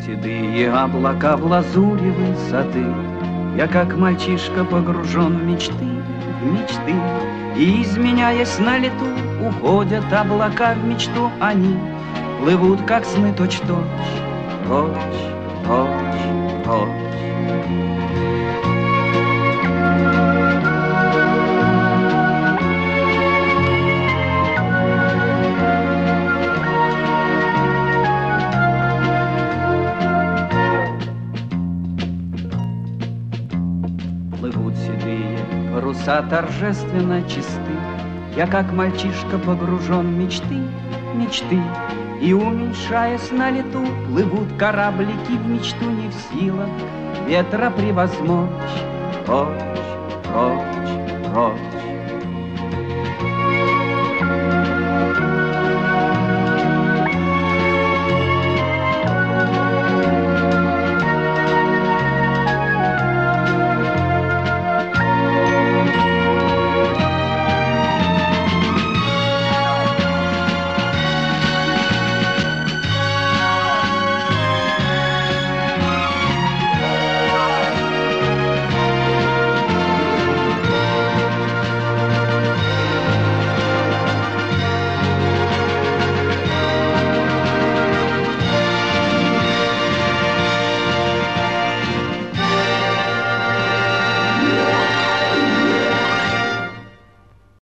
седые облака в лазуре высоты. Я, как мальчишка, погружен в мечты, и, изменяясь на лету, уходят облака в мечту. Они плывут, как сны, точь-точь, прочь, прочь, прочь. Плывут седые паруса торжественно чисты. Я, как мальчишка, погружен в мечты, и, уменьшаясь на лету, плывут кораблики в мечту, не в силах ветра превозмочь. Прочь, прочь, прочь.